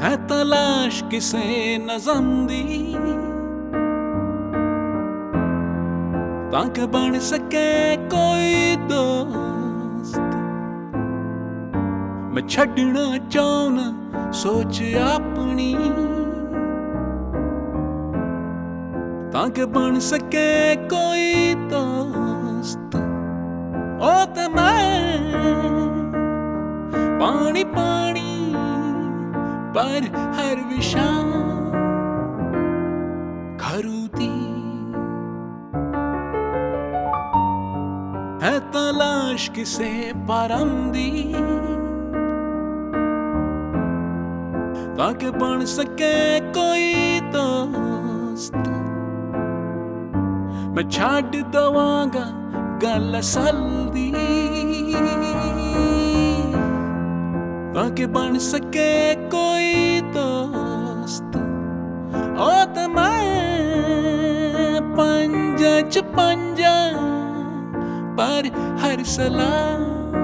है तलाश किसे नज़म दी ताकि बन सके कोई दोस्त। मैं छड़ना चाहना सोच अपनी ताकि बन सके कोई दोस्त। ओ ते मैं पानी पानी पर हर विशा खरूदी है तलाश किसे परमदी ताकि बन सके कोई दोस्त। मैं छड़ दवांगा गल असल दी ताकि बन सके कोई दोस्त। ओ ते मैं पंजा च पंजा पर हर सलाह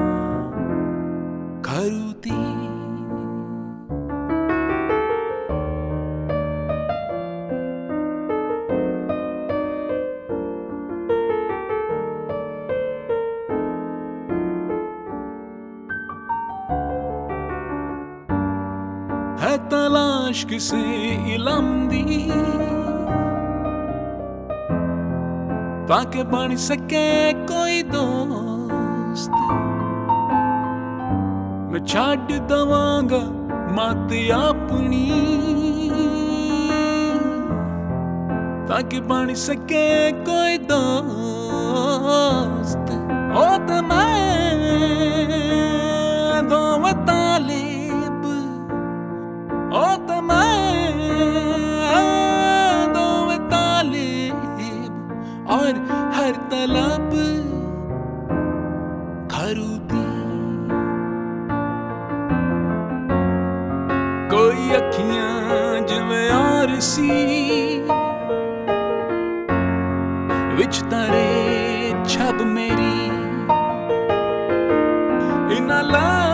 खरूदी। है तलाश किसे इलम दी ताकि बन सके कोई दोस्त। मैं छड़ दवांगा मत अपनी ताकि बन सके कोई दोस्त। ओ ते मैं दोवें तालिब ओ ते मैं दोवें तालिब और हर तलब खरूदी। कोई अखियां जिवें आरसी विच तारे छब मेरी इना ला